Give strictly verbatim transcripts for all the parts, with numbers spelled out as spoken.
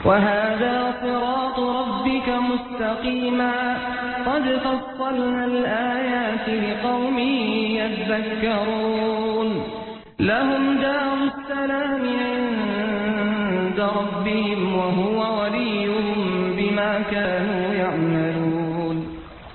وهذا صراط ربك مستقيما قد فصلنا الآيات لقوم يذكرون لهم دار السلام عند ربهم وهو وليهم بما كانوا يعملون.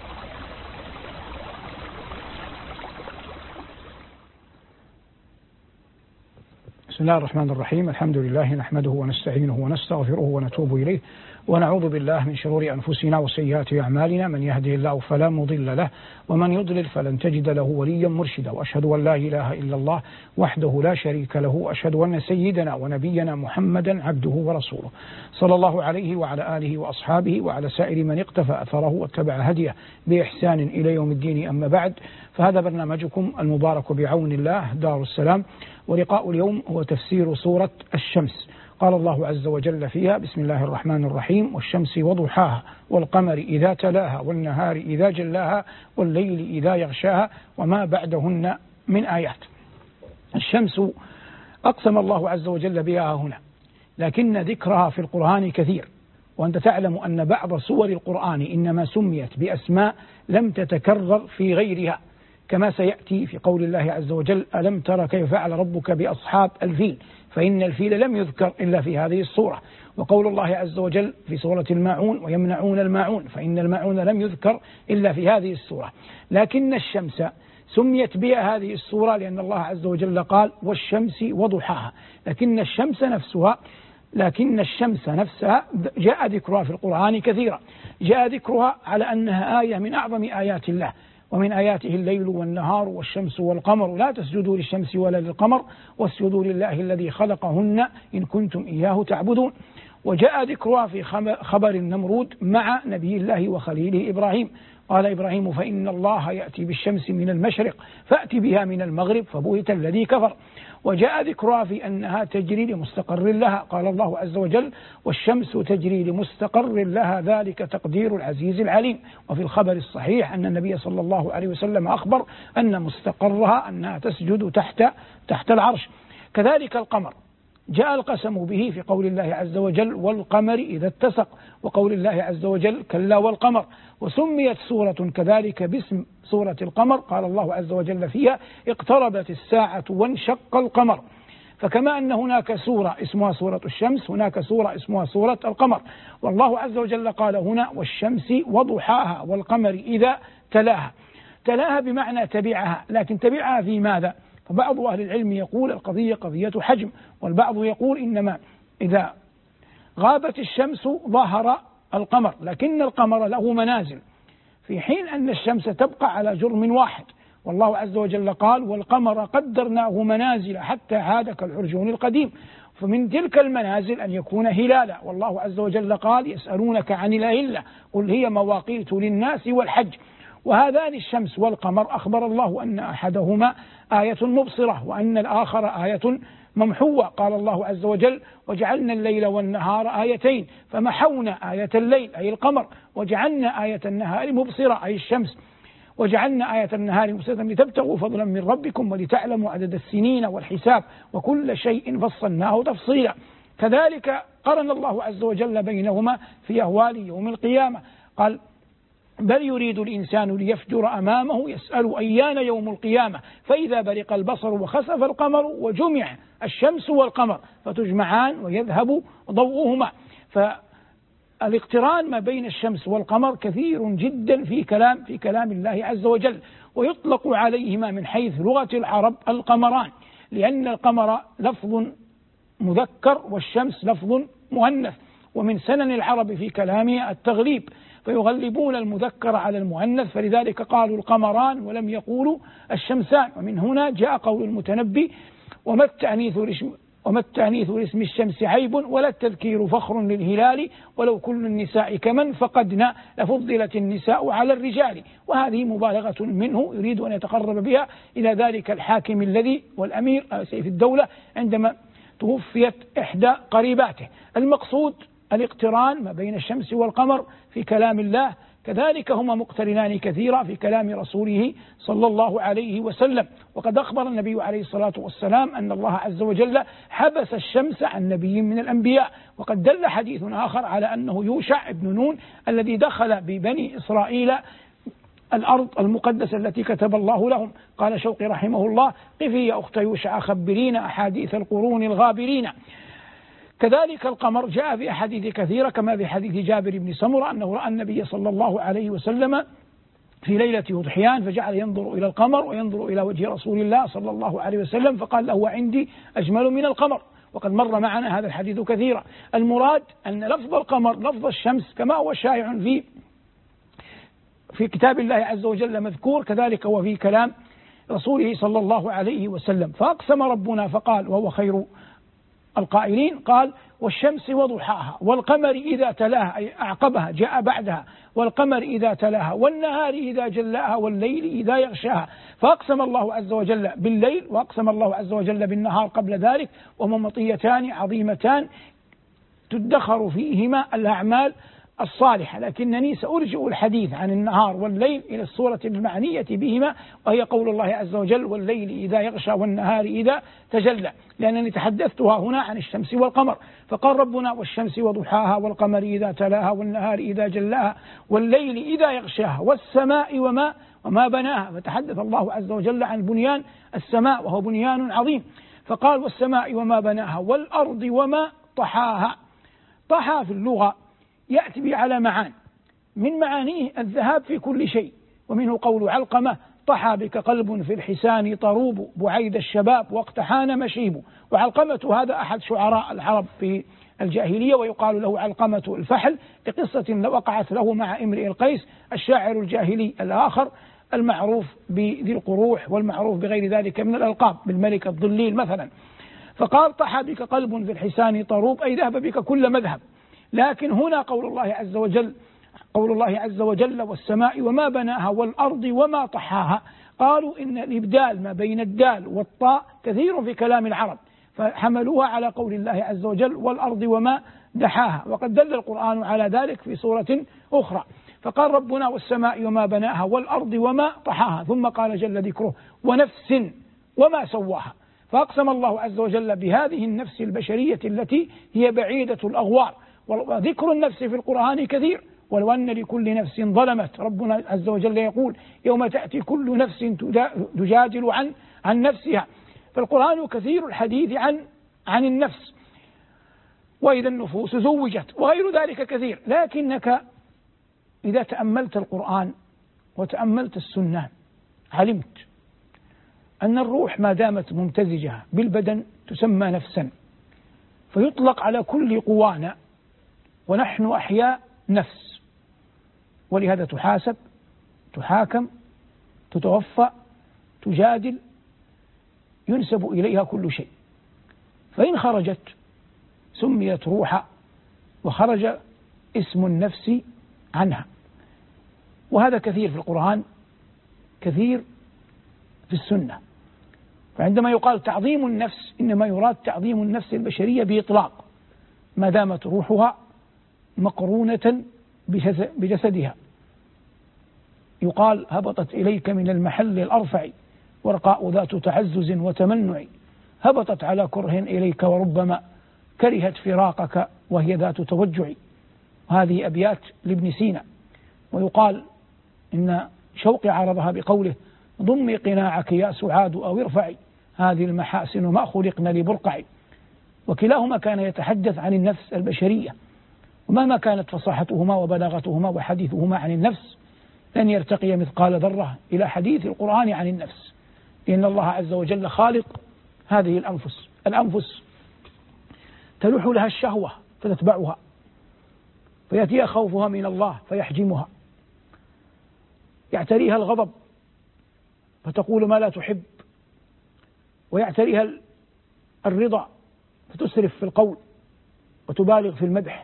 بسم الله الرحمن الرحيم. الحمد لله نحمده ونستعينه ونستغفره ونتوب إليه ونعوذ بالله من شرور أنفسنا وسيئات أعمالنا، من يهده الله فلا مضل له ومن يضلل فلن تجد له وليا مرشدا، وأشهد أن لا إله إلا الله وحده لا شريك له، وأشهد أن سيدنا ونبينا محمدا عبده ورسوله صلى الله عليه وعلى آله وأصحابه وعلى سائر من اقتفى أثره واتبع هديه بإحسان إلى يوم الدين. أما بعد، فهذا برنامجكم المبارك بعون الله دار السلام، ولقاء اليوم هو تفسير سورة الشمس. قال الله عز وجل فيها: بسم الله الرحمن الرحيم: والشمس وضحاها والقمر إذا تلاها والنهار إذا جلاها والليل إذا يغشاها وما بعدهن من آيات. الشمس أقسم الله عز وجل بها هنا، لكن ذكرها في القرآن كثير، وأنت تعلم أن بعض سور القرآن إنما سميت بأسماء لم تتكرر في غيرها، كما سيأتي في قول الله عز وجل: ألم تر كيف فعل ربك بأصحاب الفيل، فإن الفيل لم يذكر إلا في هذه السورة. وقول الله عز وجل في سورة الماعون: ويمنعون الماعون، فإن الماعون لم يذكر إلا في هذه السورة. لكن الشمس سميت بها هذه السورة لأن الله عز وجل قال: والشمس وضحاها. لكن الشمس نفسها لكن الشمس نفسها جاء ذكرها في القرآن كثيرا، جاء ذكرها على أنها آية من أعظم آيات الله، ومن آياته الليل والنهار والشمس والقمر، لا تسجدوا للشمس ولا للقمر واسجدوا لله الذي خلقهن إن كنتم إياه تعبدون. وجاء ذكرها في خبر النمرود مع نبي الله وخليله إبراهيم، قال إبراهيم: فإن الله يأتي بالشمس من المشرق فأتي بها من المغرب فبهت الذي كفر. وجاء ذكرها في أنها تجري لمستقر لها، قال الله عز وجل: والشمس تجري لمستقر لها ذلك تقدير العزيز العليم. وفي الخبر الصحيح أن النبي صلى الله عليه وسلم أخبر أن مستقرها أنها تسجد تحت تحت العرش. كذلك القمر جاء القسم به في قول الله عز وجل: والقمر إذا اتسق، وقول الله عز وجل: كلا والقمر. وسميت سورة كذلك باسم سورة القمر، قال الله عز وجل فيها: اقتربت الساعة وانشق القمر. فكما أن هناك سورة اسمها سورة الشمس، هناك سورة اسمها سورة القمر. والله عز وجل قال هنا: والشمس وضحاها والقمر إذا تلاها. تلاها بمعنى تبعها، لكن تبعها في ماذا؟ فبعض أهل العلم يقول القضية قضية حجم، والبعض يقول إنما إذا غابت الشمس ظهر القمر، لكن القمر له منازل، في حين أن الشمس تبقى على جرم واحد. والله عز وجل قال: والقمر قدرناه منازل حتى عاد كالعرجون القديم. فمن تلك المنازل أن يكون هلالا. والله عز وجل قال: يسألونك عن الأهلة قل هي مواقيت للناس والحج. وهذان الشمس والقمر أخبر الله أن أحدهما آية مبصرة وأن الآخر آية ممحوة. قال الله عز وجل: وجعلنا الليل والنهار آيتين فمحونا آية الليل أي القمر، وجعلنا آية النهار مبصرة أي الشمس، وجعلنا آية النهار مبصرة لتبتغوا فضلا من ربكم ولتعلموا عدد السنين والحساب وكل شيء فصلناه تفصيلا. كذلك قرن الله عز وجل بينهما في أهوال يوم القيامة، قال: بل يريد الإنسان ليفجر أمامه يسأل أيان يوم القيامة فإذا برق البصر وخسف القمر وجمع الشمس والقمر فتجمعان ويذهب ضوءهما. فالاقتران ما بين الشمس والقمر كثير جدا في كلام في كلام الله عز وجل، ويطلق عليهما من حيث لغة العرب القمران، لأن القمر لفظ مذكر والشمس لفظ مؤنث، ومن سنن العرب في كلامها التغليب، فيغلبون المذكر على المؤنث، فلذلك قالوا القمران ولم يقولوا الشمسان. ومن هنا جاء قول المتنبي: وما التأنيث وما التأنيث لاسم الشمس عيب ولا التذكير فخر للهلال ولو كل النساء كمن فقدنا لفضلت النساء على الرجال. وهذه مبالغة منه يريد أن يتقرب بها إلى ذلك الحاكم الذي والأمير سيف الدولة عندما توفيت إحدى قريباته. المقصود الاقتران ما بين الشمس والقمر في كلام الله كذلك هما مقترنان كثيرا في كلام رسوله صلى الله عليه وسلم. وقد أخبر النبي عليه الصلاة والسلام أن الله عز وجل حبس الشمس عن نبي من الأنبياء. وقد دل حديث آخر على أنه يوشع بن نون الذي دخل ببني إسرائيل الأرض المقدسة التي كتب الله لهم. قال شوقي رحمه الله: قفي يا أخت يوشع خبرينا أحاديث القرون الغابرين. كذلك القمر جاء في أحاديث كثيرة كما في حديث جابر بن سمرة أنه رأى النبي صلى الله عليه وسلم في ليلة أضحيان فجعل ينظر إلى القمر وينظر إلى وجه رسول الله صلى الله عليه وسلم فقال له: عندي أجمل من القمر. وقد مر معنا هذا الحديث كثيرا. المراد أن لفظ القمر لفظ الشمس كما هو شائع في في كتاب الله عز وجل مذكور، كذلك وفي كلام رسوله صلى الله عليه وسلم. فأقسم ربنا فقال، وهو خير القائلين، قال: والشمس وضحاها والقمر إذا تلاها، أي أعقبها جاء بعدها، والقمر إذا تلاها والنهار إذا جلاها والليل إذا يغشاها. فأقسم الله عز وجل بالليل وأقسم الله عز وجل بالنهار قبل ذلك، وهما مطيتان عظيمتان تدخر فيهما الأعمال الصالحة. لكنني سأرجع الحديث عن النهار والليل إلى الصورة المعنية بهما، وهي قول الله عز وجل: والليل إذا يغشى والنهار إذا تجلى، لأنني تحدثتها هنا عن الشمس والقمر. فقال ربنا: والشمس وضحاها والقمر إذا تلاها والنهار إذا جلاها والليل إذا يغشاها والسماء وما وما بناها. فتحدث الله عز وجل عن بنيان السماء وهو بنيان عظيم. فقال: والسماء وما بناها والأرض وما طحاها. طحا في اللغة يأتي به على معان، من معانيه الذهاب في كل شيء، ومنه قول علقمة: طحى بك قلب في الحسان طروب بعيد الشباب واقتحان مشيب. وعلقمة هذا أحد شعراء العرب في الجاهلية، ويقال له علقمة الفحل لقصة وقعت له مع امرئ القيس الشاعر الجاهلي الآخر المعروف بذي القروح والمعروف بغير ذلك من الألقاب، بالملك الضليل مثلا. فقال: طحى بك قلب في الحسان طروب، أي ذهب بك كل مذهب. لكن هنا قول الله عز وجل قول الله عز وجل: والسماء وما بناها والأرض وما طحاها. قالوا إن الإبدال ما بين الدال والطاء كثير في كلام العرب، فحملوها على قول الله عز وجل: والأرض وما دحاها. وقد دل القرآن على ذلك في سورة أخرى. فقال ربنا: والسماء وما بناها والأرض وما طحاها. ثم قال جل ذكره: ونفس وما سواها. فأقسم الله عز وجل بهذه النفس البشرية التي هي بعيدة الأغوار. وذكر النفس في القرآن كثير، ولو أن لكل نفس ظلمت. ربنا عز وجل يقول: يوم تأتي كل نفس تجادل عن عن نفسها. فالقرآن كثير الحديث عن عن النفس، وإذا النفوس زوجت وغير ذلك كثير. لكنك إذا تأملت القرآن وتأملت السنة علمت أن الروح ما دامت ممتزجة بالبدن تسمى نفسا، فيطلق على كل قوانا، ونحن أحياء نفس، ولهذا تحاسب، تحاكم، تتوفى، تجادل، ينسب إليها كل شيء. فإن خرجت سميت روحا، وخرج اسم النفس عنها. وهذا كثير في القرآن، كثير في السنة. فعندما يقال تعظيم النفس إنما يراد تعظيم النفس البشرية بإطلاق، ما دامت روحها مقرونة بجسدها. يقال: هبطت إليك من المحل الأرفع ورقاء ذات تعزز وتمنع، هبطت على كره إليك وربما كرهت فراقك وهي ذات توجع. هذه أبيات لابن سينا. ويقال إن شوقي عرضها بقوله: ضمي قناعك يا سعاد أو ارفعي، هذه المحاسن ما خلقن لبرقع. وكلاهما كان يتحدث عن النفس البشرية، ومهما كانت فصاحتهما وبلاغتهما وحديثهما عن النفس لن يرتقي مثقال ذرة إلى حديث القرآن عن النفس، لأن الله عز وجل خالق هذه الأنفس. الأنفس تلوح لها الشهوة فتتبعها، فيأتيها خوفها من الله فيحجمها، يعتريها الغضب فتقول ما لا تحب، ويعتريها الرضا فتسرف في القول وتبالغ في المدح،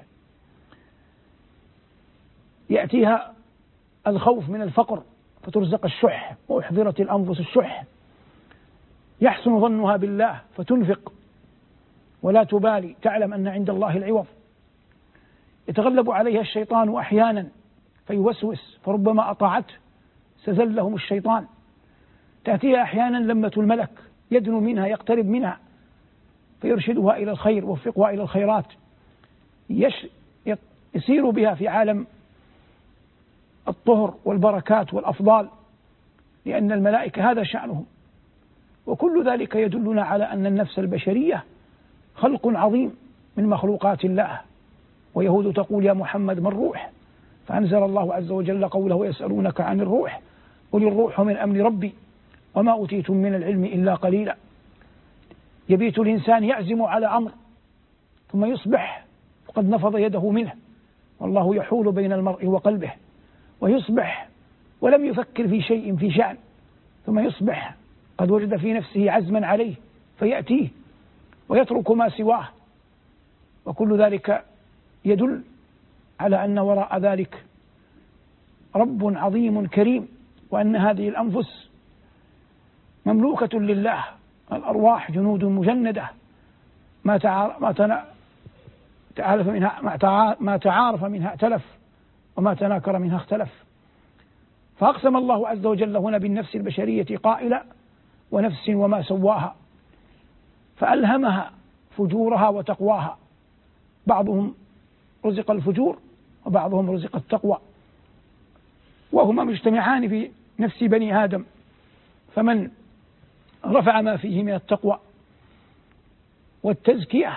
يأتيها الخوف من الفقر فترزق الشح، وأحضرت الأنفس الشح، يحسن ظنها بالله فتنفق ولا تبالي، تعلم أن عند الله العوض. يتغلب عليها الشيطان أحيانا فيوسوس، فربما أطاعته استزلهم الشيطان. تأتيها أحيانا لمة الملك يدنو منها يقترب منها فيرشدها إلى الخير ووفقها إلى الخيرات، يسير بها في عالم الطهر والبركات والأفضال، لأن الملائكة هذا شأنهم. وكل ذلك يدلنا على أن النفس البشرية خلق عظيم من مخلوقات الله. ويهود تقول يا محمد ما الروح؟ فأنزل الله عز وجل قوله يسألونك عن الروح قل الروح من أمر ربي وما أوتيتم من العلم إلا قليلا. يبيت الإنسان يعزم على أمر ثم يصبح وقد نفض يده منه، والله يحول بين المرء وقلبه، ويصبح ولم يفكر في شيء في شأن، ثم يصبح قد وجد في نفسه عزما عليه فيأتيه ويترك ما سواه. وكل ذلك يدل على أن وراء ذلك رب عظيم كريم، وأن هذه الأنفس مملوكة لله. الأرواح جنود مجندة، ما تعارف منها ما تعارف منها ائتلف، وما تناكر منها اختلف. فأقسم الله عز وجل هنا بالنفس البشرية قائلا ونفس وما سواها فألهمها فجورها وتقواها. بعضهم رزق الفجور وبعضهم رزق التقوى، وهما مجتمعان في نفس بني آدم، فمن رفع ما فيه من التقوى والتزكية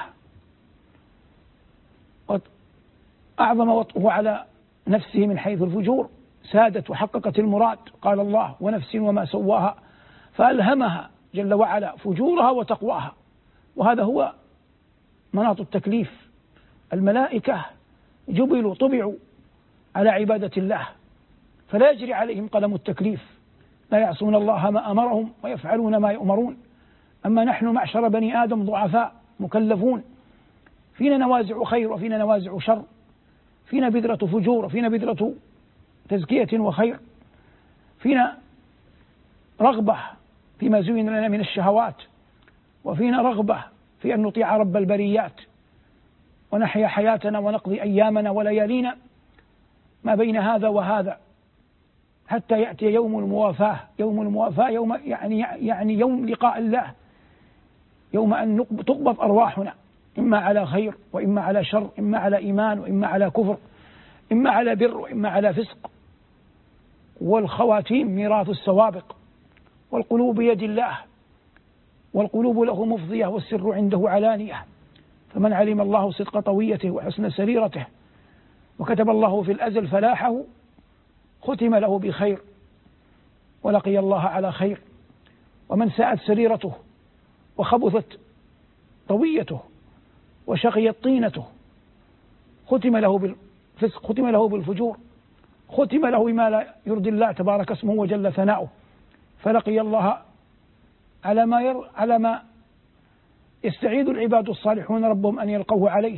أعظم وطئه على نفسه من حيث الفجور سادت وحققت المراد. قال الله ونفس وما سواها فألهمها جل وعلا فجورها وتقواها، وهذا هو مناط التكليف. الملائكة جبلوا طبعوا على عبادة الله، فلا يجري عليهم قلم التكليف، لا يعصون الله ما أمرهم ويفعلون ما يؤمرون. أما نحن معشر بني آدم ضعفاء مكلفون، فينا نوازع خير وفينا نوازع شر، فينا بذرة فجور وفينا بذرة تزكية وخير، فينا رغبة فيما زين لنا من الشهوات، وفينا رغبة في أن نطيع رب البريات ونحيا حياتنا ونقضي أيامنا وليالينا ما بين هذا وهذا حتى يأتي يوم الموافاة. يوم الموافاة يوم يعني يعني يوم لقاء الله، يوم أن تقبض أرواحنا إما على خير وإما على شر، إما على إيمان وإما على كفر، إما على بر وإما على فسق. والخواتيم ميراث السوابق، والقلوب بيد الله، والقلوب له مفضية والسر عنده علانية. فمن علم الله صدق طويته وحسن سريرته وكتب الله في الأزل فلاحه ختم له بخير ولقي الله على خير. ومن ساءت سريرته وخبثت طويته وشقيت طينته ختم له بالفسق، ختم له بالفجور، ختم له بما لا يرضي الله تبارك اسمه وجل ثناؤه، فلقي الله على ما ير على ما يستعيذ العباد الصالحون ربهم أن يلقوه عليه.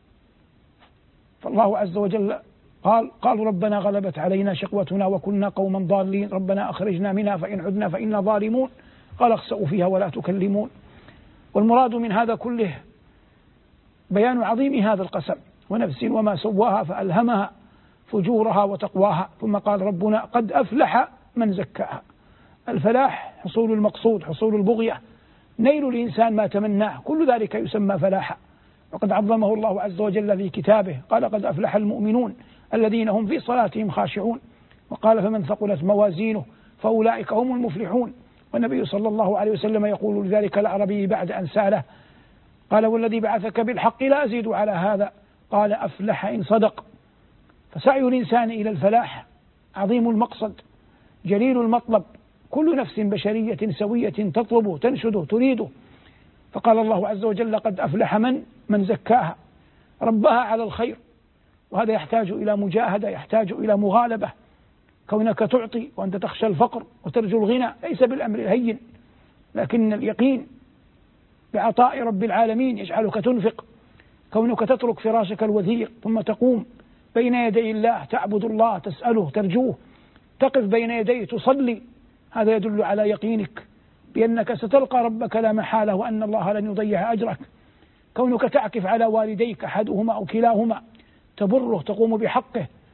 فالله عز وجل قال قالوا ربنا غلبت علينا شقوتنا وكنا قوما ضالين ربنا أخرجنا منها فإن عدنا فإنا ظالمون قال اخسأوا فيها ولا تكلمون. والمراد من هذا كله بيان عظيم هذا القسم ونفس وما سواها فألهمها فجورها وتقواها. ثم قال ربنا قد أفلح من زكاها. الفلاح حصول المقصود، حصول البغية، نيل الإنسان ما تمناه، كل ذلك يسمى فلاحا. وقد عظمه الله عز وجل في كتابه قال قد أفلح المؤمنون الذين هم في صلاتهم خاشعون، وقال فمن ثقلت موازينه فأولئك هم المفلحون. والنبي صلى الله عليه وسلم يقول لذلك الأعرابي بعد أن سأله قال والذي بعثك بالحق لا أزيد على هذا، قال أفلح إن صدق. فسعي الإنسان إلى الفلاح عظيم المقصد جليل المطلب، كل نفس بشرية سوية تطلبه تنشده تريده. فقال الله عز وجل قد أفلح من من زكاها ربها على الخير. وهذا يحتاج إلى مجاهدة، يحتاج إلى مغالبة. كونك تعطي وأنت تخشى الفقر وترجو الغنى ليس بالأمر الهين، لكن اليقين بعطاء رب العالمين يجعلك تنفق. كونك تترك فراشك الوثيق ثم تقوم بين يدي الله تعبد الله تسأله ترجوه، تقف بين يديه تصلي، هذا يدل على يقينك بأنك ستلقى ربك لا محالة وأن الله لن يضيع أجرك. كونك تعكف على والديك أحدهما أو كلاهما تبره تقوم بحقه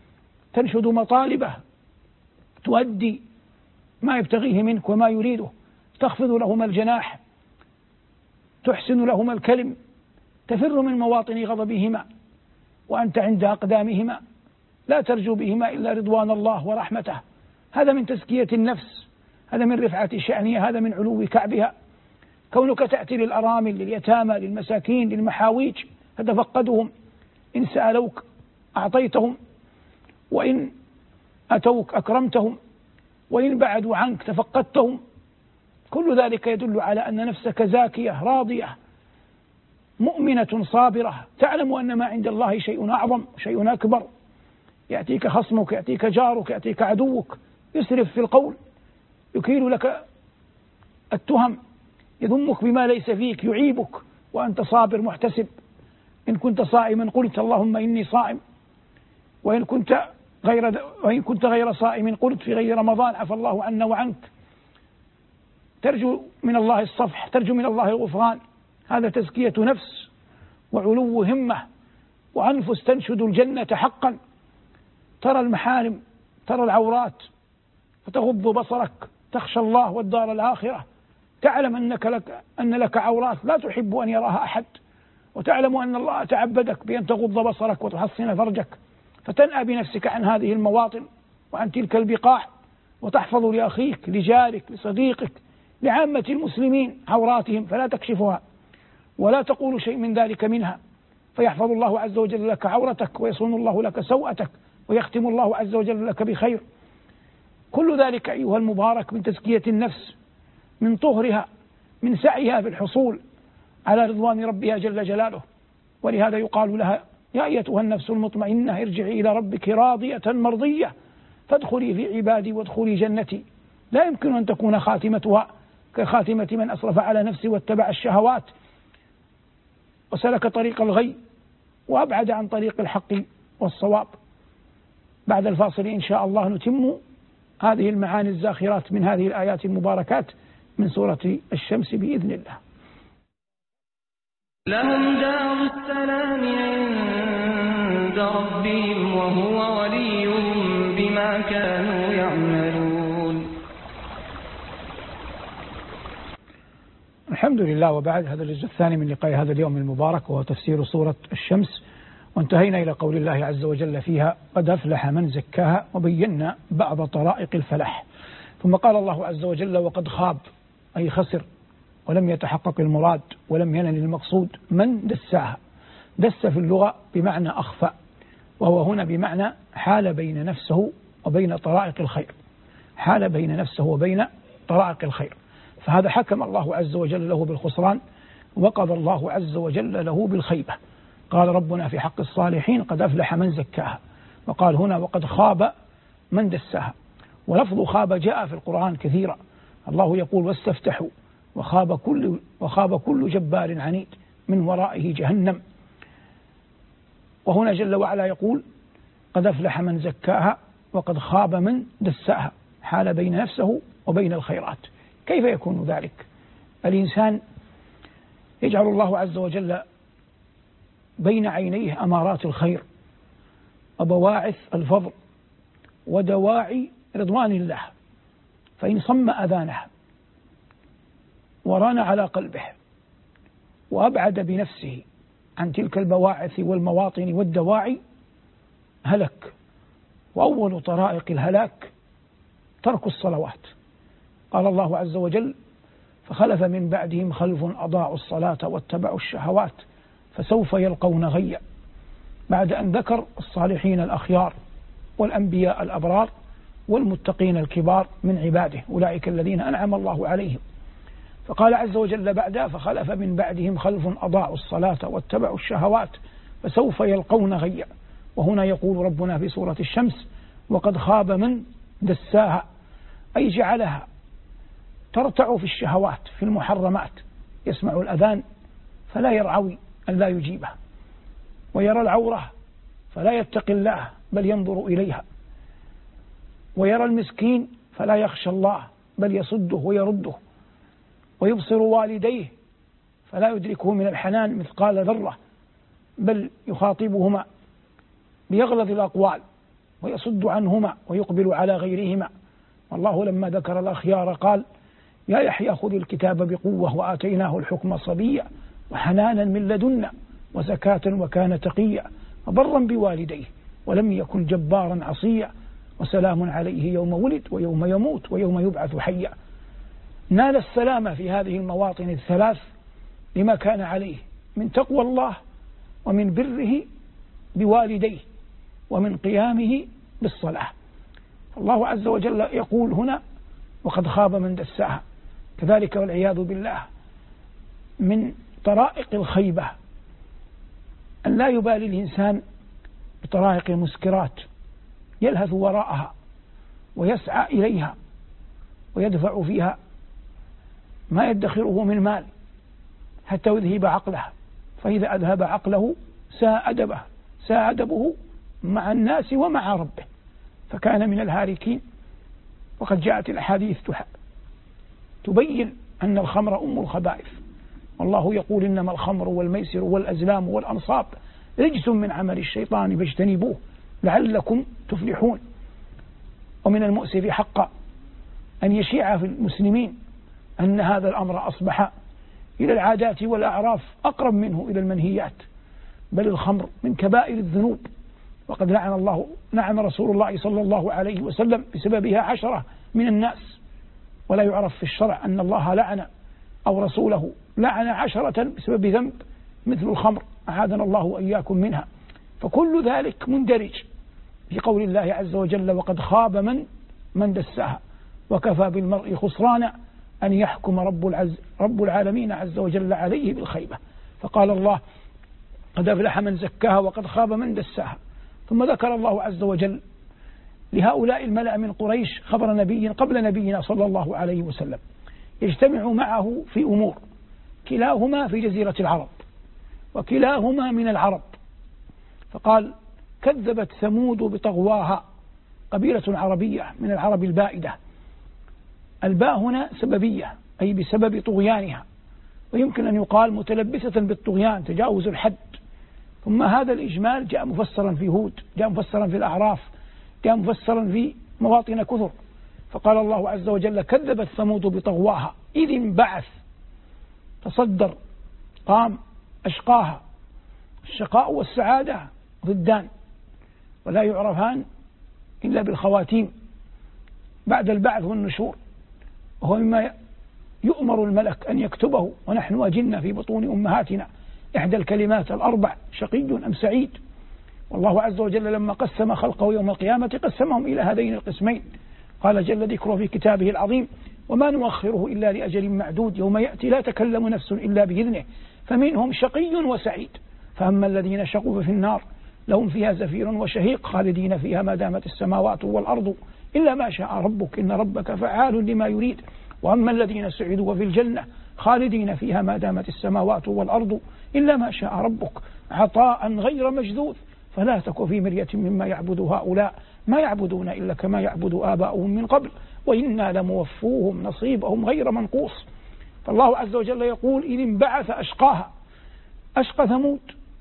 تنشد مطالبه، تؤدي ما يبتغيه منك وما يريده، تخفض لهما الجناح، تحسن لهما الكلم، تفر من مواطن غضبهما وأنت عند أقدامهما، لا ترجو بهما إلا رضوان الله ورحمته. هذا من تزكية النفس، هذا من رفعة شأنها، هذا من علو كعبها. كونك تأتي للأرامل، لليتامى، للمساكين، للمحاويج، تتفقدهم، إن سألوك أعطيتهم، وإن أتوك أكرمتهم، وإن بعدوا عنك تفقدتهم. كل ذلك يدل على أن نفسك زاكية راضية مؤمنة صابرة، تعلم أن ما عند الله شيء أعظم، شيء أكبر. يأتيك خصمك، يأتيك جارك، يأتيك عدوك، يسرف في القول، يكيل لك التهم، يذمك بما ليس فيك، يعيبك وأنت صابر محتسب. إن كنت صائما قلت اللهم إني صائم، وإن كنت غير وإن كنت غير صائم قلت في غير رمضان عفى الله عنا وعنك. ترجو من الله الصفح، ترجو من الله الغفران. هذا تزكية نفس وعلو همة وأنفس تنشد الجنة حقا. ترى المحارم، ترى العورات، فتغض بصرك، تخشى الله والدار الآخرة، تعلم أنك لك أن لك عورات لا تحب أن يراها أحد، وتعلم أن الله تعبدك بأن تغض بصرك وتحصن فرجك، فتنأى بنفسك عن هذه المواطن وعن تلك البقاع، وتحفظ لأخيك، لجارك، لصديقك، لعامة المسلمين عوراتهم، فلا تكشفها ولا تقول شيء من ذلك منها، فيحفظ الله عز وجل لك عورتك، ويصون الله لك سوءتك، ويختم الله عز وجل لك بخير. كل ذلك أيها المبارك من تزكية النفس، من طهرها، من سعيها في الحصول على رضوان ربها جل جلاله. ولهذا يقال لها يا أيتها النفس المطمئنة ارجعي إلى ربك راضية مرضية فادخلي في عبادي وادخلي جنتي. لا يمكن أن تكون خاتمتها كخاتمة من أسرف على نفسه واتبع الشهوات وسلك طريق الغي وأبعد عن طريق الحق والصواب. بعد الفاصل إن شاء الله نتم هذه المعاني الزاخرات من هذه الآيات المباركات من سورة الشمس بإذن الله. لهم دار السلام عند ربهم وهو وليهم بما كانوا يعملون. الحمد لله. وبعد، هذا الجزء الثاني من لقاء هذا اليوم المبارك، وهو تفسير سورة الشمس، وانتهينا إلى قول الله عز وجل فيها قد أفلح من زكاها، وبينا بعض طرائق الفلاح. ثم قال الله عز وجل وقد خاب، أي خسر ولم يتحقق المراد ولم ينل المقصود، من دساها. دس في اللغة بمعنى أخفى، وهو هنا بمعنى حال بين نفسه وبين طرائق الخير، حال بين نفسه وبين طرائق الخير. فهذا حكم الله عز وجل له بالخسران، وقضى الله عز وجل له بالخيبة. قال ربنا في حق الصالحين قد أفلح من زكاها، وقال هنا وقد خاب من دساها. ولفظ خاب جاء في القرآن كثيرا، الله يقول واستفتحوا وخاب كل, وخاب كل جبار عنيد من ورائه جهنم. وهنا جل وعلا يقول قد أفلح من زكاها وقد خاب من دساها، حال بين نفسه وبين الخيرات. كيف يكون ذلك؟ الإنسان يجعل الله عز وجل بين عينيه أمارات الخير وبواعث الفضل ودواعي رضوان الله، فإن صم أذانه وران على قلبه وأبعد بنفسه عن تلك البواعث والمواطن والدواعي هلك. وأول طرائق الهلاك ترك الصلوات. قال الله عز وجل فخلف من بعدهم خلف أضاعوا الصلاة واتبعوا الشهوات فسوف يلقون غيا، بعد أن ذكر الصالحين الأخيار والأنبياء الأبرار والمتقين الكبار من عباده، أولئك الذين أنعم الله عليهم. فقال عز وجل بعدها فخلف من بعدهم خلف أضاعوا الصلاة واتبعوا الشهوات فسوف يلقون غيا. وهنا يقول ربنا في سورة الشمس وقد خاب من دساها، أي جعلها ترتع في الشهوات في المحرمات، يسمع الأذان فلا يرعوي أن لا يجيبه، ويرى العورة فلا يتقي الله بل ينظر إليها، ويرى المسكين فلا يخشى الله بل يصده ويرده، ويبصر والديه فلا يدركه من الحنان مثقال ذرة بل يخاطبهما بيغلظ الأقوال ويصد عنهما ويقبل على غيرهما. والله لما ذكر الأخيار قال يا يحيى خذ الكتاب بقوة وآتيناه الحكم صبيا وحنانا من لدنا وزكاة وكان تقيا وبرا بوالديه ولم يكن جبارا عصيا وسلام عليه يوم ولد ويوم يموت ويوم يبعث حيا. نال السلام في هذه المواطن الثلاث لما كان عليه من تقوى الله ومن بره بوالديه ومن قيامه بالصلاة. الله عز وجل يقول هنا وقد خاب من دساها. كذلك والعياذ بالله من طرائق الخيبة أن لا يبالي الإنسان بطرائق المسكرات يلهث وراءها ويسعى إليها ويدفع فيها ما يدخره من مال حتى يذهب عقله، فإذا أذهب عقله ساء أدبه ساء أدبه مع الناس ومع ربه فكان من الهالكين. وقد جاءت الأحاديث تبين أن الخمر أم الخبائث، والله يقول إنما الخمر والميسر والأزلام والأنصاب رجس من عمل الشيطان فاجتنبوه لعلكم تفلحون. ومن المؤسف حقا أن يشيع في المسلمين أن هذا الأمر أصبح إلى العادات والأعراف أقرب منه إلى المنهيات، بل الخمر من كبائر الذنوب، وقد لعن الله لعن رسول الله صلى الله عليه وسلم بسببها عشرة من الناس، ولا يعرف في الشرع أن الله لعن أو رسوله لعن عشرة بسبب ذنب مثل الخمر، أعاذنا الله وإياكم منها. فكل ذلك مندرج في قول الله عز وجل وقد خاب من من دساها وكفى بالمرء خسرانا أن يحكم رب, العز رب العالمين عز وجل عليه بالخيبة. فقال الله قد أفلح من زكاها وقد خاب من دساها. ثم ذكر الله عز وجل لهؤلاء الملأ من قريش خبر نبي قبل نبينا صلى الله عليه وسلم يجتمع معه في أمور، كلاهما في جزيرة العرب وكلاهما من العرب. فقال كذبت ثمود بطغواها، قبيلة عربية من العرب البائدة. الباء هنا سببية أي بسبب طغيانها، ويمكن أن يقال متلبسة بالطغيان تجاوز الحد. ثم هذا الإجمال جاء مفسرا في هود، جاء مفسرا في الأعراف، جاء مفسرا في مواطن كثر. فقال الله عز وجل كذبت ثمود بطغواها إذ انبعث، تصدر قام أشقاها. الشقاء والسعادة ضدان ولا يعرفان إلا بالخواتيم بعد البعث والنشور، وهو مما يؤمر الملك أن يكتبه ونحن أجلنا في بطون أمهاتنا إحدى الكلمات الأربع شقي أم سعيد. والله عز وجل لما قسم خلقه يوم القيامة قسمهم إلى هذين القسمين. قال جل ذكره في كتابه العظيم وما نؤخره إلا لأجل معدود يوم يأتي لا تكلم نفس إلا بإذنه فمنهم شقي وسعيد. فأما الذين شقوا في النار لهم فيها زفير وشهيق خالدين فيها ما دامت السماوات والأرض إلا ما شاء ربك إن ربك فعال لما يريد. وأما الذين سعدوا وفي الجنة خالدين فيها ما دامت السماوات والأرض إلا ما شاء ربك عطاء غير مجذوذ فلا تك في مرية مما يعبد هؤلاء ما يعبدون إلا كما يعبد آباؤهم من قبل وإنا لموفوهم نصيبهم غير منقوص. فالله عز وجل يقول إذ انبعث أشقاها، أشقى ثمود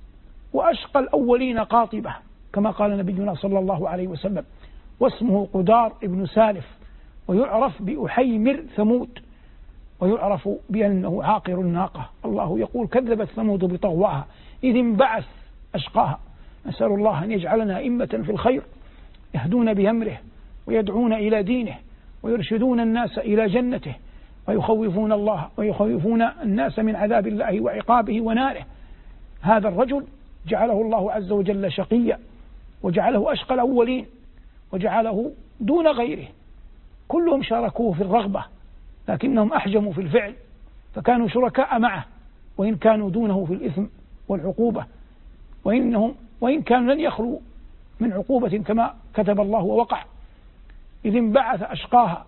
وأشقى الأولين قاطبة كما قال نبينا صلى الله عليه وسلم، واسمه قدار ابن سالف، ويعرف بأحيمر ثمود، ويعرف بأنه عاقر الناقة. الله يقول كذبت ثمود بطغواها إذ انبعث أشقاها. نسأل الله أن يجعلنا أئمة في الخير يهدون بأمره ويدعون إلى دينه ويرشدون الناس إلى جنته ويخوفون الله ويخوفون الناس من عذاب الله وعقابه وناره. هذا الرجل جعله الله عز وجل شقيا وجعله أشقى الأولين وجعله دون غيره، كلهم شاركوه في الرغبة لكنهم أحجموا في الفعل فكانوا شركاء معه وإن كانوا دونه في الإثم والعقوبة، وإنهم وإن كانوا لن يخلوا من عقوبة كما كتب الله ووقع. إذ انبعث أشقاها.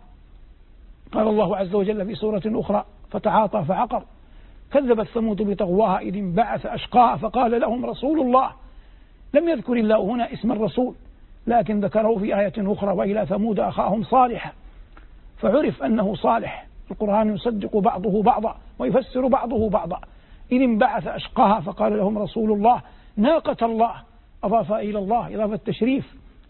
قال الله عز وجل في سورة أخرى فتعاطى فعقر كذبت ثمود بطغواها إذ انبعث أشقاها فقال لهم رسول الله. لم يذكر الله هنا اسم الرسول لكن ذكره في آية أخرى وإلى ثمود أخاهم صالحا، فعرف أنه صالح. القرآن يصدق بعضه بعضا ويفسر بعضه بعضا. إذ انبعث أشقاها فقال لهم رسول الله ناقة الله، أضاف إلى الله إضافة تشريف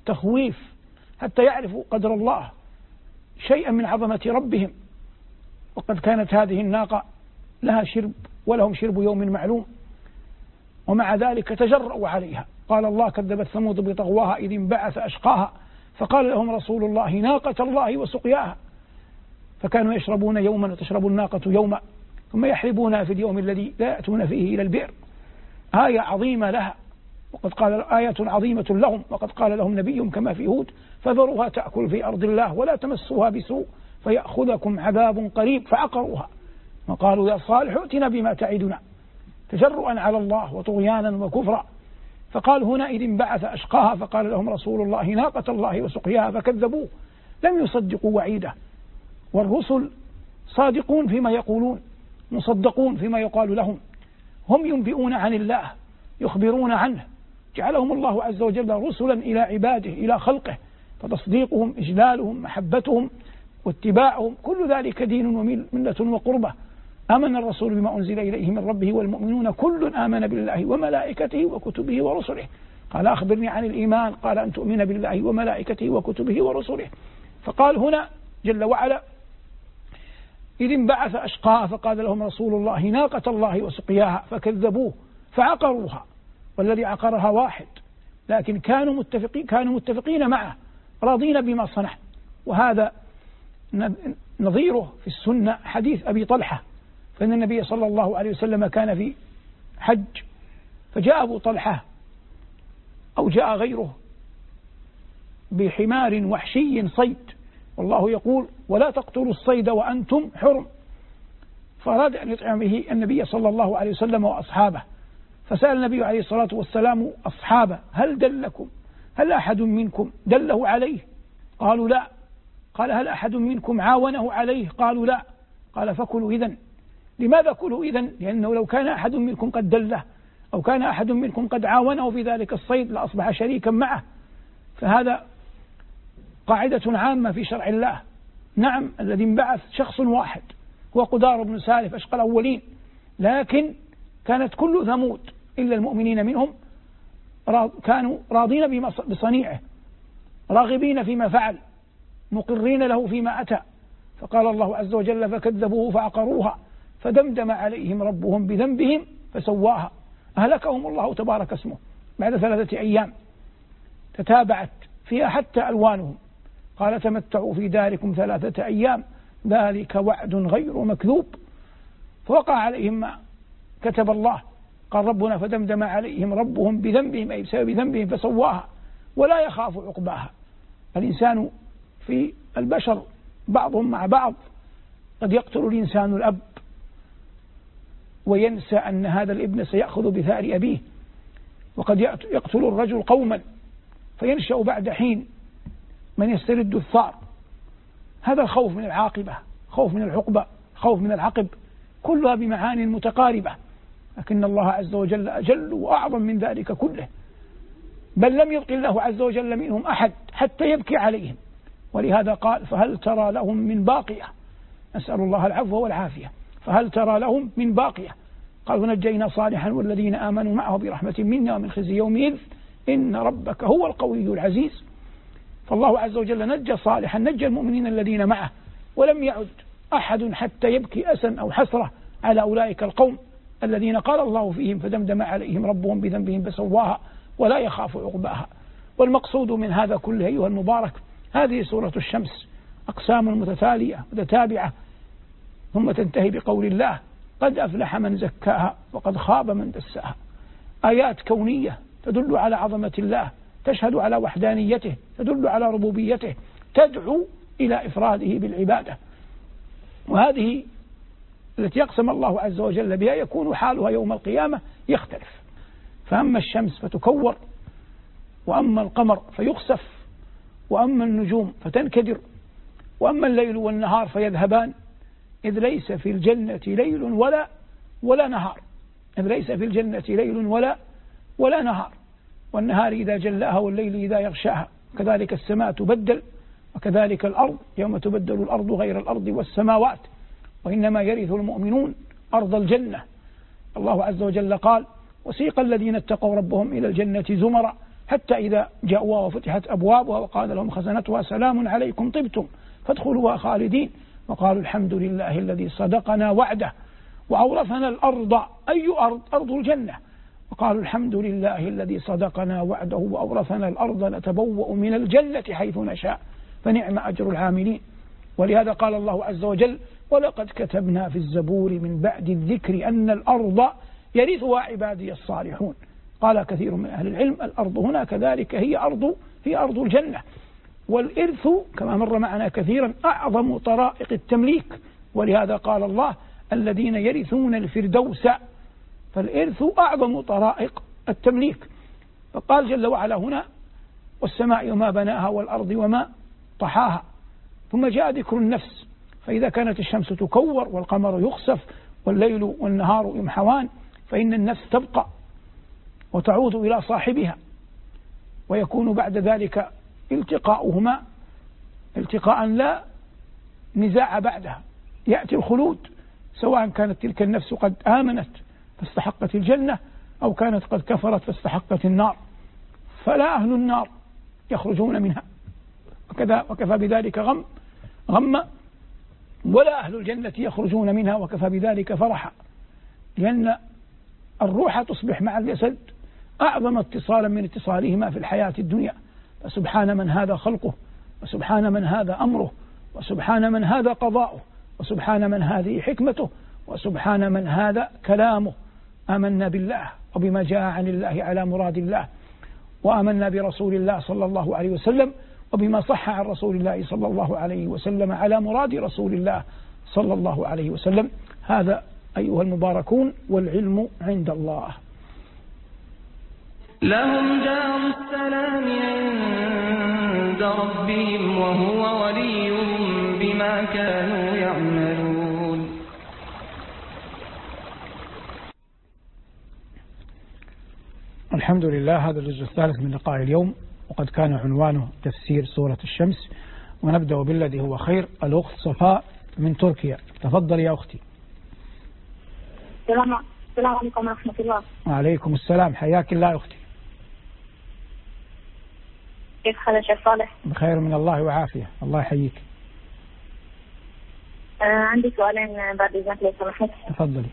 تخويف حتى يعرفوا قدر الله شيئا من عظمة ربهم. وقد كانت هذه الناقة لها شرب ولهم شرب يوم معلوم، ومع ذلك تجرؤوا عليها. قال الله: كذبت ثمود بطغواها إذ انبعث أشقاها فقال لهم رسول الله ناقة الله وسقياها، فكانوا يشربون يوما وتشرب الناقة يوما ثم يحلبونها في اليوم الذي لا يأتون فيه إلى البئر. آية عظيمة لها، وقد قال آية عظيمة لهم، وقد قال لهم نبيهم كما في هود: فذروها تأكل في أرض الله ولا تمسوها بسوء فيأخذكم عذاب قريب. فعقروها وقالوا: يا صالح ائتنا بما تعدنا، تجرؤا على الله وطغيانا وكفرا. فقال هنا: إذ انبعث أشقاها فقال لهم رسول الله ناقة الله وسقياها فكذبوه، لم يصدقوا وعيده. والرسل صادقون فيما يقولون، مصدقون فيما يقال لهم، هم ينبئون عن الله، يخبرون عنه، جعلهم الله عز وجل رسلا إلى عباده، إلى خلقه، فتصديقهم إجلالهم محبتهم واتباعهم كل ذلك دين وملة وقربة. آمن الرسول بما أنزل إليه من ربه والمؤمنون كل آمن بالله وملائكته وكتبه ورسله. قال: أخبرني عن الإيمان. قال: أن تؤمن بالله وملائكته وكتبه ورسله. فقال هنا جل وعلا: إذ انبعث أشقاها فقال لهم رسول الله ناقة الله وسقياها فكذبوه فعقروها. والذي عقرها واحد، لكن كانوا متفقين كانوا متفقين معه راضين بما صنع. وهذا نظيره في السنة حديث أبي طلحة، فإن النبي صلى الله عليه وسلم كان في حج، فجاء أبو طلحة أو جاء غيره بحمار وحشي صيد، والله يقول: ولا تقتلوا الصيد وأنتم حرم. فأراد أن يطعم به النبي صلى الله عليه وسلم وأصحابه، فسأل النبي عليه الصلاة والسلام أصحابه: هل دلكم هل أحد منكم دله عليه؟ قالوا لا. قال: هل أحد منكم عاونه عليه؟ قالوا لا. قال: فكلوا إذن. لماذا كلوا إذن؟ لأنه لو كان أحد منكم قد دله أو كان أحد منكم قد عاونه في ذلك الصيد لأصبح شريكا معه. فهذا قاعدة عامة في شرع الله. نعم، الذي انبعث شخص واحد هو قدار بن سالف أشقى الأولين، لكن كانت كل ثمود إلا المؤمنين منهم كانوا راضين بصنيعه، راغبين فيما فعل، مقرين له فيما أتى. فقال الله عز وجل: فكذبوه فعقروها فدمدم عليهم ربهم بذنبهم فسواها. أهلكهم الله تبارك اسمه بعد ثلاثة أيام تتابعت فيها حتى ألوانهم. قال: تمتعوا في داركم ثلاثة أيام ذلك وعد غير مكذوب. فوقع عليهم ما كتب الله. قال ربنا: فدمدم عليهم ربهم بذنبهم، أي بسبب ذنبهم، فسواها ولا يخاف عقباها. الإنسان في البشر بعضهم مع بعض قد يقتل الإنسان الأب وينسى أن هذا الابن سيأخذ بثار أبيه، وقد يقتل الرجل قوما فينشأ بعد حين من يسترد الثار. هذا الخوف من العاقبة، خوف من العقبة، خوف من العقب، كلها بمعاني متقاربة، لكن الله عز وجل أجل وأعظم من ذلك كله. بل لم يبق الله عز وجل منهم أحد حتى يبكي عليهم، ولهذا قال: فهل ترى لهم من باقية. نسأل الله العفو والعافية. فهل ترى لهم من باقية. قال: ونجينا صالحا والذين آمنوا معه برحمة منا ومن خزي يومئذ إن ربك هو القوي العزيز. فالله عز وجل نجى صالحا، نجى المؤمنين الذين معه، ولم يعد أحد حتى يبكي أسا أو حسرة على أولئك القوم الذين قال الله فيهم: فدمدم عليهم ربهم بذنبهم فسواها ولا يخاف عقباها. والمقصود من هذا كله أيها المبارك هذه سورة الشمس، أقسام متتالية متتابعة، ثم تنتهي بقول الله: قد أفلح من زكاها وقد خاب من دساها. آيات كونية تدل على عظمة الله، تشهد على وحدانيته، تدل على ربوبيته، تدعو إلى إفراده بالعبادة. وهذه التي يقسم الله عز وجل بها يكون حالها يوم القيامة يختلف. فأما الشمس فتكور، وأما القمر فيخسف، وأما النجوم فتنكدر، وأما الليل والنهار فيذهبان، إذ ليس في الجنة ليل ولا ولا نهار إذ ليس في الجنة ليل ولا ولا نهار والنهار إذا جلاها والليل إذا يغشاها، كذلك السماء تبدل، وكذلك الأرض يوم تبدل الأرض غير الأرض والسماوات، وإنما يرث المؤمنون أرض الجنة. الله عز وجل قال: وسيق الذين اتقوا ربهم إلى الجنة زمرا حتى إذا جاءوها وفتحت أبوابها وقال لهم خزنتها سلام عليكم طبتم فادخلوها خالدين وقالوا الحمد لله الذي صدقنا وعده وأورثنا الأرض. أي أرض؟ أرض الجنة. وقالوا الحمد لله الذي صدقنا وعده وأورثنا الأرض نتبوأ من الجنة حيث نشاء فنعم أجر العاملين. ولهذا قال الله عز وجل ولقد كتبنا في الزبور من بعد الذكر أن الأرض يرثها عبادي الصالحون. قال كثير من أهل العلم الأرض هنا كذلك هي أرض هي أرض الجنة. والإرث كما مر معنا كثيرا أعظم طرائق التمليك، ولهذا قال الله الذين يرثون الفردوس، فالإرث أعظم طرائق التمليك. فقال جل وعلا هنا والسماء وما بناها والأرض وما طحاها، ثم جاء ذكر النفس، فإذا كانت الشمس تكور والقمر يخسف والليل والنهار يمحوان فإن النفس تبقى وتعود إلى صاحبها، ويكون بعد ذلك التقاؤهما التقاء لا نزاع بعدها، يأتي الخلود سواء كانت تلك النفس قد آمنت فاستحقت الجنة أو كانت قد كفرت فاستحقت النار، فلا أهل النار يخرجون منها وكذا وكفى بذلك غم غم ولا أهل الجنة يخرجون منها وكفى بذلك فرحا، لأن الروح تصبح مع الجسد أعظم اتصالا من اتصالهما في الحياة الدنيا. فسبحان من هذا خلقه، وسبحان من هذا أمره، وسبحان من هذا قضاؤه، وسبحان من هذه حكمته، وسبحان من هذا كلامه. آمنا بالله وبما جاء عن الله على مراد الله، وآمنا برسول الله صلى الله عليه وسلم وبما صح عن رسول الله صلى الله عليه وسلم على مراد رسول الله صلى الله عليه وسلم. هذا أيها المباركون والعلم عند الله. لهم دار السلام عند ربهم وهو وليهم بما كانوا يعملون. الحمد لله. هذا الجزء الثالث من لقاء اليوم، وقد كان عنوانه تفسير سورة الشمس، ونبدأ بالذي هو خير. الأخت صفاء من تركيا، تفضل يا أختي. السلام السلام عليكم ورحمة الله. وعليكم السلام، حياك الله يا أختي. كيف حالك يا صالح؟ بخير من الله وعافية، الله يحييك. آه عندي سؤالين بعد إذنك لو سمحت. تفضلي.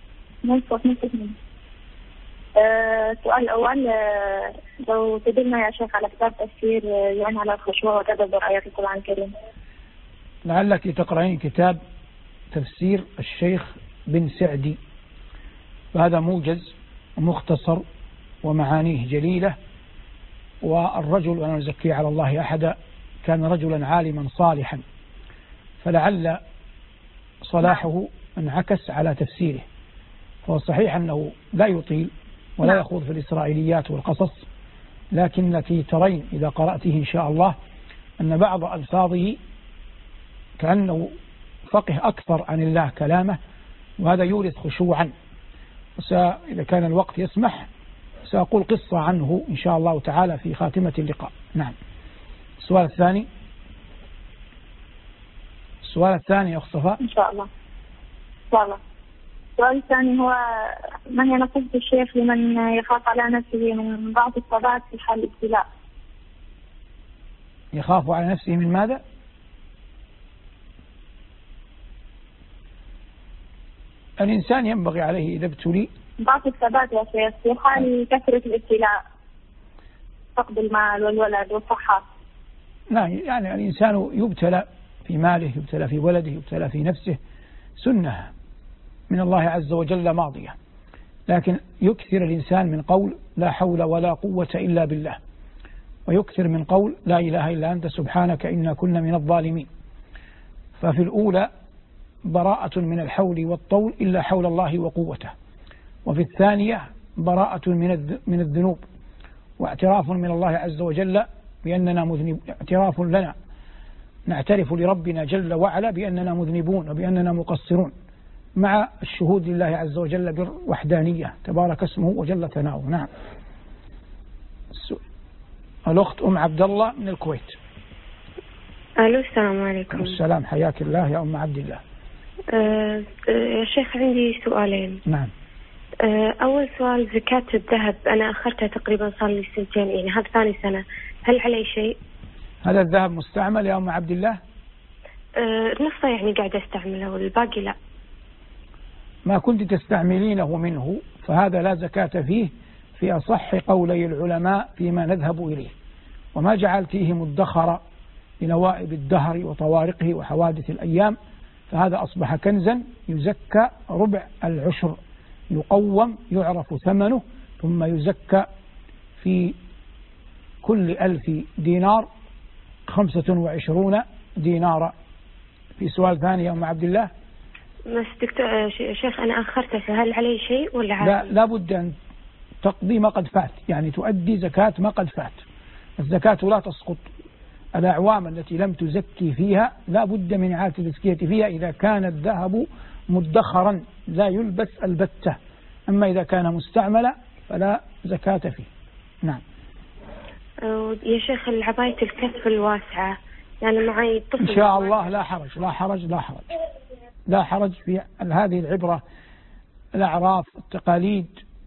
آه السؤال الأول، آه لو تدلنا يا شيخ على كتاب تفسير آه يعني على الخشوع وتدبر آيات القرآن الكريم. لعلك تقرأين كتاب تفسير الشيخ بن سعدي، فهذا موجز ومختصر ومعانيه جليلة. والرجل، وأنا أزكي على الله أحدا، كان رجلا عالما صالحا، فلعل صلاحه انعكس على تفسيره. فهو صحيح أنه لا يطيل ولا يخوض في الإسرائيليات والقصص، لكنك ترين إذا قرأته إن شاء الله أن بعض ألفاظه كأنه فقه أكثر عن الله كلامه، وهذا يورث خشوعا. إذا كان الوقت يسمح سأقول قصة عنه إن شاء الله تعالى في خاتمة اللقاء. نعم. السؤال الثاني السؤال الثاني يا أخت صفاء. إن شاء الله. إن شاء الله. السؤال الثاني هو ما هي نصيحة الشيخ لمن يخاف على نفسه من بعض الصدات في حال الابتلاء؟ يخاف على نفسه من ماذا؟ الإنسان ينبغي عليه إذا ابتلي بعض الثبات يا شيخ في حال كثرة الابتلاء، فقد المال والولد والصحة. لا، يعني الإنسان يبتلى في ماله، يبتلى في ولده، يبتلى في نفسه، سنة من الله عز وجل ماضية، لكن يكثر الإنسان من قول لا حول ولا قوة إلا بالله، ويكثر من قول لا إله إلا أنت سبحانك إنا كنا من الظالمين. ففي الأولى براءة من الحول والطول إلا حول الله وقوته، وفي الثانية براءة من من الذنوب واعتراف من الله عز وجل بأننا مذنب، اعتراف لنا نعترف لربنا جل وعلا بأننا مذنبون وبأننا مقصرون، مع الشهود لله عز وجل بالوحدانية تبارك اسمه وجل ثناؤه. نعم. الأخت أم عبد الله من الكويت. ألو، السلام عليكم. السلام، حياك الله يا أم عبد الله. أه يا شيخ عندي سؤالين. نعم. أول سؤال، زكاة الذهب أنا أخرتها تقريبا صار لي سنتين، يعني هذا ثاني سنة، هل علي شيء؟ هذا الذهب مستعمل يا أم عبد الله؟ أه نصه يعني قاعدة أستعمله والباقي لا. ما كنت تستعملينه منه فهذا لا زكاة فيه في أصح قولي العلماء فيما نذهب إليه، وما جعلتيه مدخرا لنوائب الدهر وطوارقه وحوادث الأيام فهذا أصبح كنزا يزكى ربع العشر، يقوم يعرف ثمنه ثم يزكى في كل ألف دينار خمسة وعشرون دينارا. في سؤال ثاني يا أم عبد الله؟ بس دكتور شيخ أنا أخرته، فهل علي شيء ولا عادي؟ لا، لابد أن تقضي ما قد فات، يعني تؤدي زكاة ما قد فات. الزكاة لا تسقط. الأعوام التي لم تزكي فيها لا بد من إعادة التزكية فيها إذا كان الذهب مدخرا لا يلبس البتة، أما إذا كان مستعملا فلا زكاة فيه. نعم. يا شيخ العباية الكتف الواسعة يعني معي طفل إن شاء الله لا حرج لا حرج لا حرج لا حرج في هذه العبرة. الأعراف التقاليد،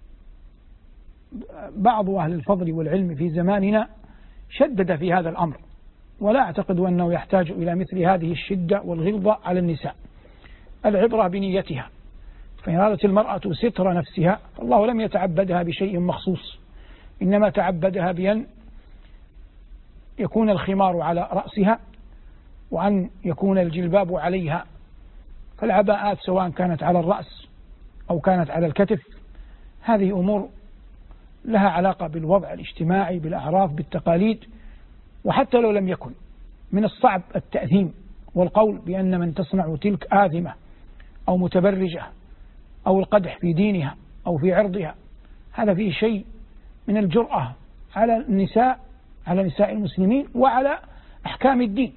بعض أهل الفضل والعلم في زماننا شدد في هذا الأمر، ولا أعتقد أنه يحتاج إلى مثل هذه الشدة والغلظة على النساء. العبرة بنيتها، فإن أرادت المرأة ستر نفسها فالله لم يتعبدها بشيء مخصوص، إنما تعبدها بأن يكون الخمار على رأسها وأن يكون الجلباب عليها. فالعباءات سواء كانت على الرأس أو كانت على الكتف هذه أمور لها علاقة بالوضع الاجتماعي، بالأعراف، بالتقاليد، وحتى لو لم يكن من الصعب التأثيم والقول بأن من تصنع تلك آثمة أو متبرجة أو القدح في دينها أو في عرضها. هذا فيه شيء من الجرأة على النساء، على نساء المسلمين وعلى أحكام الدين.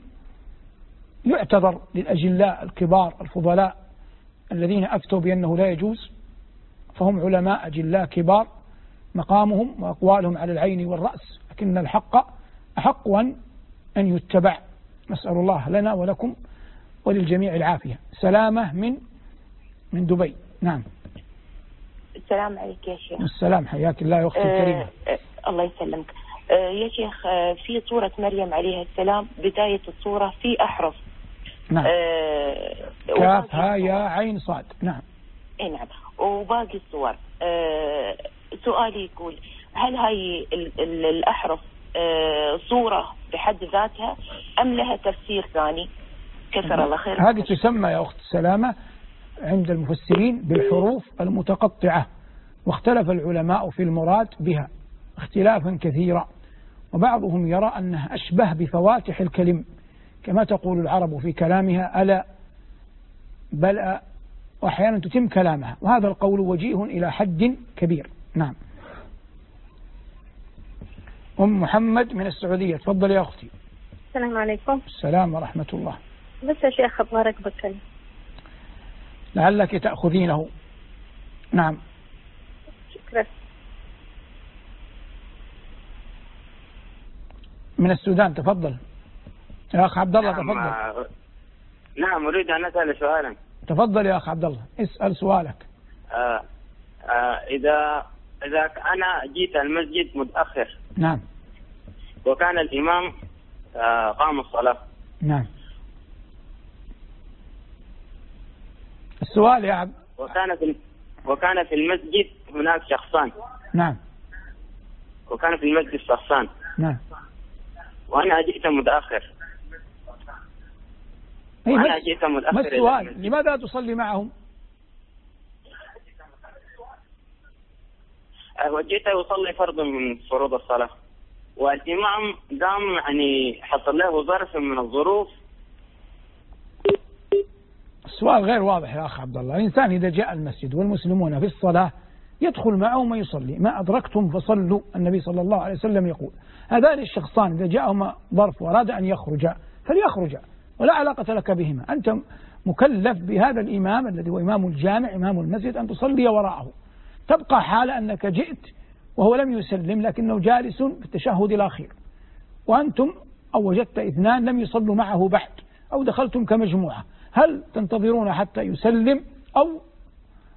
يعتذر للأجلاء الكبار الفضلاء الذين أفتوا بأنه لا يجوز، فهم علماء أجلاء كبار مقامهم وأقوالهم على العين والرأس، لكن الحق أحق أن يتبع. نسأل الله لنا ولكم وللجميع العافية. سلامة من من دبي. نعم. السلام عليك يا شيخ. السلام، حياك الله يا أختي الكريمة. أه أه الله يسلمك. أه يا شيخ، أه في سورة مريم عليها السلام بداية السورة في أحرف. نعم. أه كاف ها يا عين صاد. نعم. اي نعم. وباقي الصور أه سؤالي يقول هل هاي ال ال الأحرف أه صورة بحد ذاتها أم لها تفسير ثاني؟ كثر الله خير. هذه تسمى يا أخت السلامة عند المفسرين بالحروف المتقطعة، واختلف العلماء في المراد بها اختلافا كثيرا، وبعضهم يرى أنها أشبه بفواتح الكلم كما تقول العرب في كلامها ألا بل، وأحيانا تتم كلامها، وهذا القول وجيه إلى حد كبير. نعم. أم محمد من السعودية، تفضل يا أختي. السلام عليكم. السلام ورحمة الله. بس يا شيخ أبغارك بكلم لعلك تأخذينه. نعم. شكرا. من السودان، تفضل يا أخ عبد الله. نعم. تفضل. نعم، أريد أن أسأل سؤالا. تفضل يا أخ عبد الله، اسأل سؤالك. آه آه إذا إذا أنا جيت المسجد متأخر. نعم. وكان الإمام آه قام الصلاة. نعم. السؤال يا عبد. وكان في وكان في المسجد هناك شخصان. نعم. وكان في المسجد شخصان. نعم. وأنا جئت متأخر. وأنا جئت متأخر. ما السؤال؟ لماذا تصلي معهم؟ وجئت يصلي فرض من فروض الصلاة، والإمام قام يعني حصل له ظرف من الظروف. السؤال غير واضح يا أخ عبد الله. الإنسان إذا جاء المسجد والمسلمون في الصلاة يدخل معهم ويصلي، ما أدركتم فصلوا، النبي صلى الله عليه وسلم يقول. هذان الشخصان إذا جاءهما ظرف وأراد أن يخرجا فليخرجا، ولا علاقة لك بهما. أنت مكلف بهذا الإمام الذي هو إمام الجامع إمام المسجد أن تصلي وراءه. تبقى حال أنك جئت وهو لم يسلم لكنه جالس في التشهد الأخير، وأنتم أو وجدت اثنان لم يصلوا معه بعد، أو دخلتم كمجموعة، هل تنتظرون حتى يسلم أو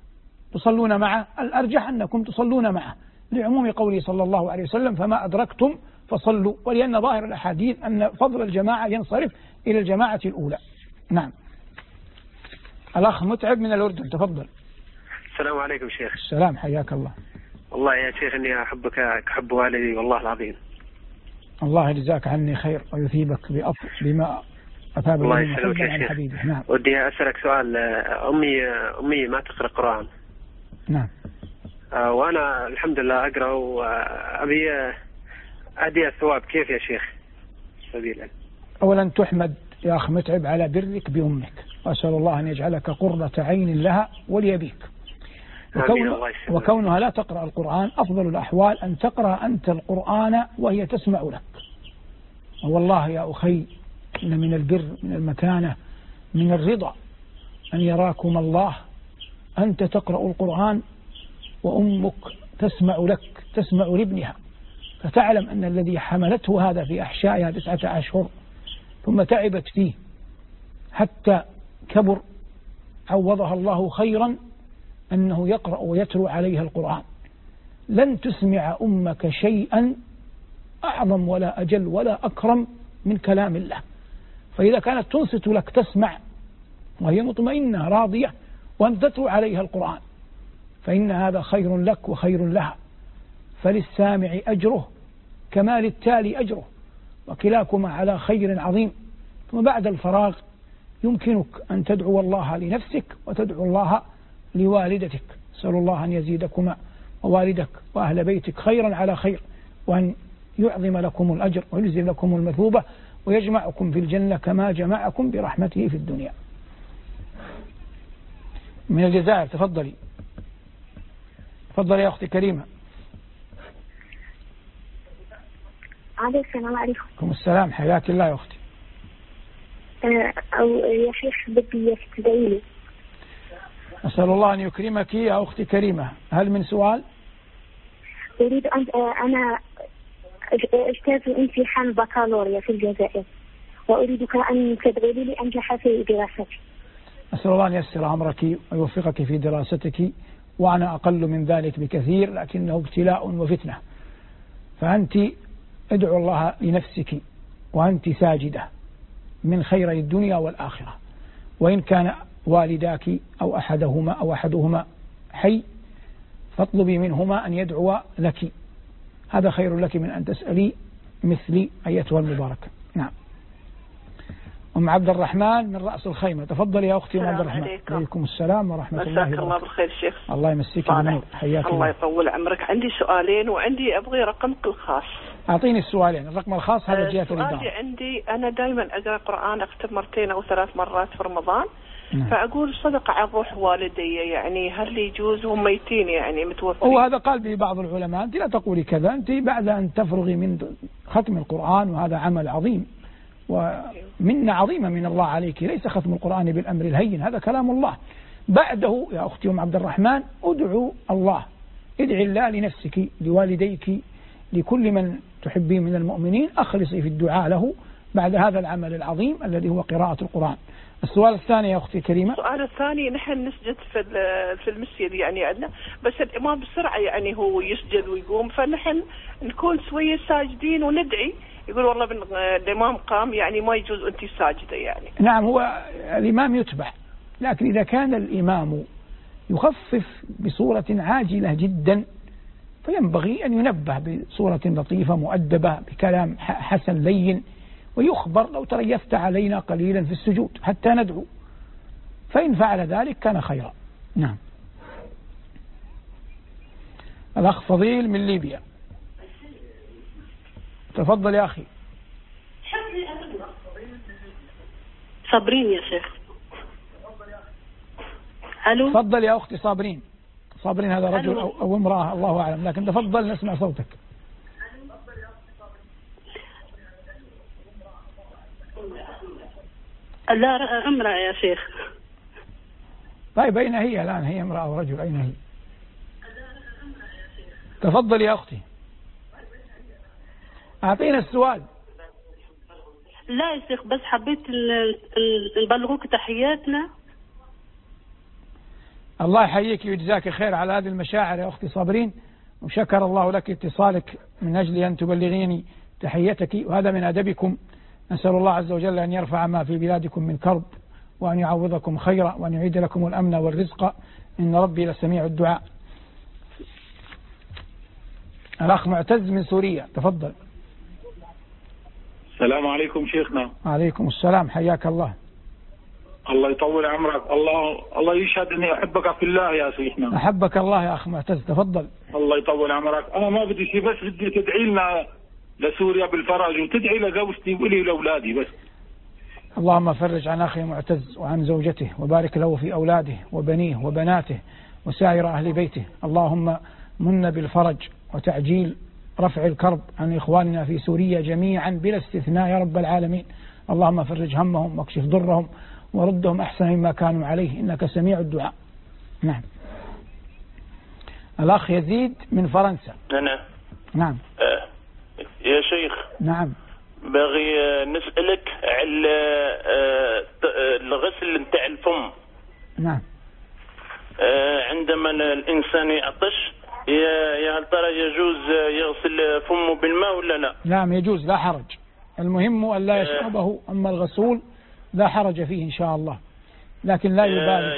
تصلون معه؟ الأرجح أنكم تصلون معه لعموم قوله صلى الله عليه وسلم فما أدركتم فصلوا، ولأن ظاهر الأحاديث أن فضل الجماعة ينصرف إلى الجماعة الأولى. نعم. الأخ متعب من الأردن، تفضل. السلام عليكم شيخ. السلام، حياك الله. والله يا شيخ إني أحبك كحب والدي والله العظيم. الله يجزاك عني خير ويثيبك بأفضل بما أثاب الله الله يسلمك يا شيخ. حبيبي. نعم. ودي أسألك سؤال. أمي أمي ما تقرأ قرآن. نعم. وأنا الحمد لله أقرأ وأبي أدي الثواب، كيف يا شيخ سبيلا؟ أولا تحمد يا أخ متعب على برك بأمك، وأسأل الله أن يجعلك قرة عين لها وليبيك. وكون وكونها لا تقرأ القرآن أفضل الأحوال أن تقرأ أنت القرآن وهي تسمع لك. والله يا أخي إن من البر، من المكانة، من الرضا أن يراكم الله أنت تقرأ القرآن وأمك تسمع لك، تسمع لابنها، فتعلم أن الذي حملته هذا في أحشائها تسعة أشهر ثم تعبت فيه حتى كبر عوضها الله خيرا أنه يقرأ ويتلو عليها القرآن. لن تسمع أمك شيئا أعظم ولا أجل ولا أكرم من كلام الله، فإذا كانت تنصت لك تسمع وهي مطمئنة راضية وأن تتلو عليها القرآن فإن هذا خير لك وخير لها، فللسامع أجره كما للتالي أجره، وكلاكما على خير عظيم. ثم بعد الفراغ يمكنك أن تدعو الله لنفسك وتدعو الله لوالدتك. أسأل الله أن يزيدكما ووالدك وأهل بيتك خيرا على خير، وأن يعظم لكم الأجر ويجزل لكم المثوبة ويجمعكم في الجنة كما جمعكم برحمته في الدنيا. من الجزائر، تفضلي. تفضلي يا أختي كريمة. السلام عليكم. السلام، حياك الله يا أختي. أو يا شيخ بدي تدعي لي. أسأل الله أن يكرمك يا أختي كريمة. هل من سؤال؟ أريد أن أنا اجتاز امتحان بكالوريا في الجزائر وأريدك أن تدعي لي لأنجح في دراستي. أسأل الله أن ييسر أمرك ويوفقك في دراستك، وأنا أقل من ذلك بكثير لكنه ابتلاء وفتنة، فأنت ادعو الله لنفسك وأنت ساجدة من خير الدنيا والآخرة، وإن كان والداك أو أحدهما أو أحدهما حي فاطلبي منهما أن يدعو لك، هذا خير لك من أن تسألي مثلي أيتها المباركة. نعم. أم عبد الرحمن من رأس الخيمة، تفضل يا أختي. أم عبد الرحمن. عليكم. عليكم السلام ورحمة الله وبركاته. مساك الله بالخير شيخ. الله يمسيك بالنور، حياك الله. الله يطول عمرك. عندي سؤالين وعندي أبغي رقمك الخاص. أعطيني السؤالين. الرقم الخاص هذا جهة الإدارة. سؤالي عندي أنا دائما أقرأ قرآن، أختم مرتين أو ثلاث مرات في رمضان. نعم. فأقول صدق عن روح والدي، يعني هل يجوز هم ميتين يعني متوفين؟ وهذا قال به بعض العلماء. أنت لا تقولي كذا، أنت بعد أن تفرغي من ختم القرآن وهذا عمل عظيم ومنة عظيمة من الله عليك، ليس ختم القرآن بالأمر الهين، هذا كلام الله. بعده يا أختي أم عبد الرحمن أدعو الله، ادعي الله لنفسك لوالديك لكل من تحبين من المؤمنين، أخلصي في الدعاء له بعد هذا العمل العظيم الذي هو قراءة القرآن. السؤال الثاني يا أختي كريمة. السؤال الثاني، نحن نسجد في في المسجد يعني عندنا، بس الإمام بسرعة يعني هو يسجد ويقوم، فنحن نكون شوية ساجدين وندعي، يقول والله الإمام قام يعني ما يجوز أنت ساجدة يعني. نعم، هو الإمام يتبع، لكن إذا كان الإمام يخفف بصورة عاجلة جدا فينبغي أن ينبه بصورة لطيفة مؤدبة بكلام حسن لين، ويخبر لو تريثت علينا قليلا في السجود حتى ندعو، فإن فعل ذلك كان خيرا. نعم. الأخ فضيل من ليبيا، تفضل يا أخي. صابرين يا شيخ. ألو. تفضل يا أختي صابرين. صابرين هذا رجل أو, أو امرأة الله أعلم، لكن تفضل نسمع صوتك. لا امرأة يا شيخ. طيب أين هي الآن؟ هي امرأة أو رجل؟ أين هي؟ تفضل يا أختي. أعطينا السؤال. لا يا شيخ، بس حبيت نبلغوك تحياتنا. الله يحييك ويجزاك خير على هذه المشاعر يا أختي صابرين، وشكر الله لك اتصالك من أجل أن تبلغيني تحيتك، وهذا من أدبكم. نسأل الله عز وجل أن يرفع ما في بلادكم من كرب، وأن يعوضكم خيرا، وأن يعيد لكم الأمن والرزق، إن ربي لسميع الدعاء. الأخ معتز من سوريا، تفضل. السلام عليكم شيخنا. عليكم السلام، حياك الله. الله يطول عمرك. الله الله يشهد اني احبك في الله يا شيخنا. احبك الله يا اخ معتز، تفضل. الله يطول عمرك. انا ما بدي شيء، بس بدي تدعي لنا لسوريا بالفرج، وتدعي لزوجتي ولي لاولادي بس. اللهم فرج عن اخي معتز وعن زوجته، وبارك له في اولاده وبنيه وبناته وسائر اهل بيته. اللهم من بالفرج وتعجيل رفع الكرب عن اخواننا في سوريا جميعا بلا استثناء يا رب العالمين. اللهم فرج همهم واكشف ضرهم وردهم أحسن مما كانوا عليه، إنك سميع الدعاء. نعم. الأخ يزيد من فرنسا. أنا نعم. آه. يا شيخ. نعم. باغي نسألك على آه الغسل نتاع الفم. نعم. آه عندما الإنسان يعطش، يا هل ترى يجوز يغسل فمه بالماء ولا لا؟ نعم يجوز، لا حرج. المهم أن لا يشربه، أما الغسول لا حرج فيه إن شاء الله، لكن لا يبالغ.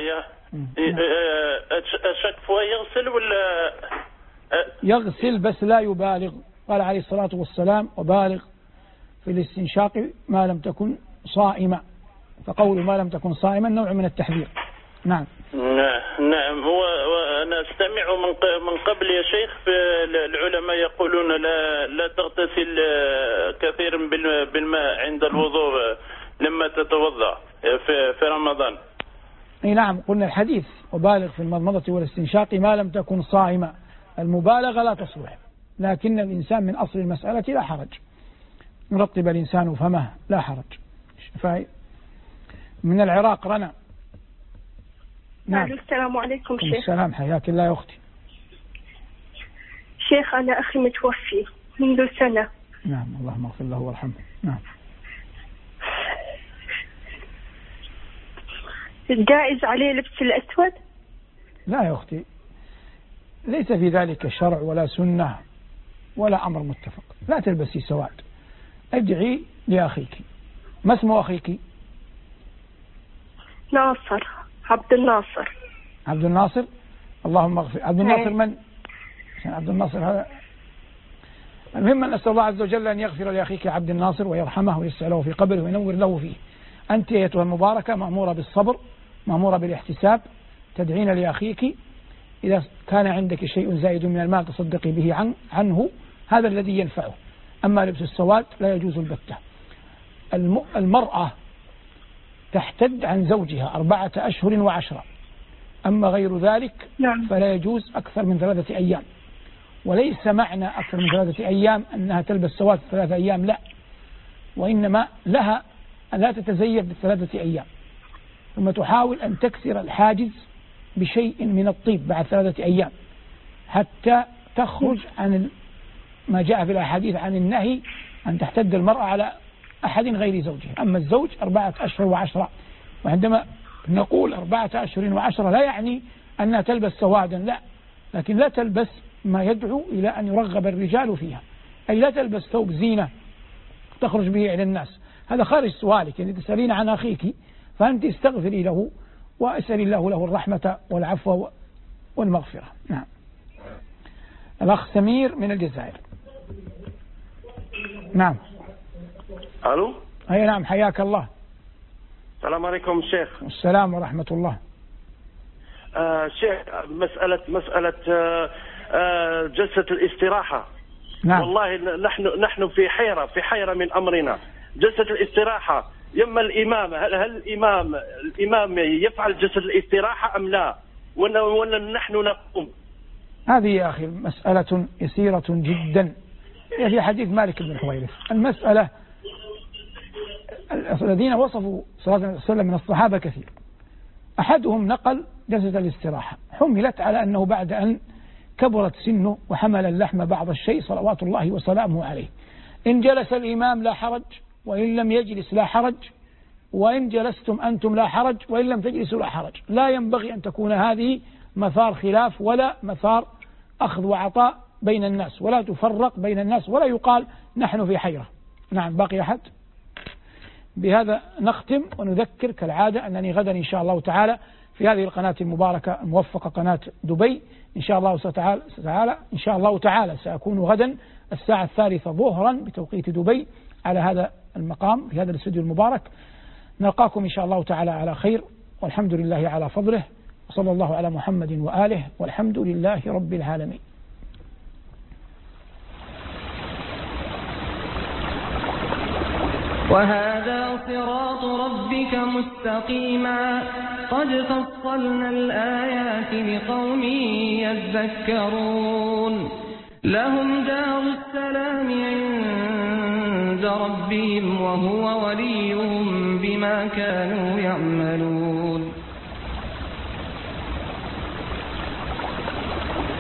أشكفه يغسل ولا يغسل بس لا يبالغ. قال عليه الصلاة والسلام: وبالغ في الاستنشاق ما لم تكن صائمة. فقول ما لم تكن صائما نوع من التحذير. نعم. نعم. هو أنا استمع من قبل يا شيخ، في العلماء يقولون لا لا تغتسل كثيرا بالماء عند الوضوء لما تتوضأ في في رمضان. اي نعم، قلنا الحديث وبالغ في المضمضة والاستنشاق ما لم تكن صائمة. المبالغة لا تصلح، لكن الإنسان من أصل المسألة لا حرج. يرطب الإنسان فمه لا حرج. شفاي من العراق رنا. نعم. السلام عليكم شيخ. السلام، حياك الله يا أختي. شيخ أنا أخي متوفي منذ سنة. نعم، اللهم اغفر له وارحمه. نعم. جائز عليه لبس الأسود؟ لا يا أختي، ليس في ذلك شرع ولا سنة ولا أمر متفق. لا تلبسي سواد. ادعي لأخيك. ما اسم أخيك؟ ناصر، عبد الناصر. عبد الناصر، اللهم اغفر. عبد الناصر من؟ عبد الناصر هذا. المهم أن أسأل الله عز وجل أن يغفر لأخيك عبد الناصر ويرحمه ويسع له في قبره وينور له فيه. أنت أيتها المباركة مأمورة بالصبر، مأمورة بالاحتساب. تدعين لأخيك. إذا كان عندك شيء زائد من المال تصدقي به عن عنه، هذا الذي ينفعه. أما لبس السواد لا يجوز البتة. المرأة تحتد عن زوجها أربعة أشهر وعشرة، أما غير ذلك فلا يجوز أكثر من ثلاثة أيام. وليس معنى أكثر من ثلاثة أيام أنها تلبس سواد ثلاثة أيام، لا، وإنما لها أن لا تتزيف بالثلاثة أيام، ثم تحاول أن تكسر الحاجز بشيء من الطيب بعد ثلاثة أيام حتى تخرج عن ما جاء في الأحاديث عن النهي أن تحتد المرأة على أحد غير زوجها. أما الزوج أربعة أشهر وعشرة. وعندما نقول أربعة أشهر وعشرة لا يعني أنها تلبس سوادا، لا، لكن لا تلبس ما يدعو إلى أن يرغب الرجال فيها، أي لا تلبس ثوب زينة تخرج به إلى الناس. هذا خارج سؤالك، يعني تسألين عن أخيك، فأنت استغفري له وأسأل الله له الرحمة والعفو والمغفرة. نعم. الأخ سمير من الجزائر. نعم. ألو. أي نعم، حياك الله. السلام عليكم شيخ. السلام ورحمة الله. آه شيخ، مسألة مسألة آه آه جلسة الاستراحة. نعم. والله نحن نحن في حيرة في حيرة من أمرنا. جلسة الاستراحة، يما الإمام هل هل الإمام الإمام يفعل جلسة الاستراحة أم لا؟ ولا ولا نحن نقوم؟ هذه يا أخي مسألة يسيرة جدا، في حديث مالك بن حويرث. المسألة الذين وصفوا صلى الله عليه وسلم من الصحابة كثير. أحدهم نقل جلسة الاستراحة، حملت على أنه بعد أن كبرت سنه وحمل اللحم بعض الشيء صلوات الله وسلامه عليه. إن جلس الإمام لا حرج، وإن لم يجلس لا حرج، وإن جلستم أنتم لا حرج، وإن لم تجلسوا لا حرج. لا ينبغي أن تكون هذه مثار خلاف ولا مثار أخذ وعطاء بين الناس، ولا تفرق بين الناس، ولا يقال نحن في حيرة. نعم، باقي أحد؟ بهذا نختم، ونذكر كالعادة أنني غدا إن شاء الله تعالى في هذه القناة المباركة الموفقة قناة دبي إن شاء الله تعالى إن شاء الله تعالى سأكون غدا الساعة الثالثة ظهرا بتوقيت دبي على هذا المقام في هذا الاستوديو المبارك. نلقاكم إن شاء الله تعالى على خير، والحمد لله على فضله، وصلى الله على محمد وآله، والحمد لله رب العالمين. وهذا صراط ربك مستقيما قد فصلنا الآيات لقوم يذكرون لهم دار السلام عند ربهم وهو وليهم بما كانوا يعملون.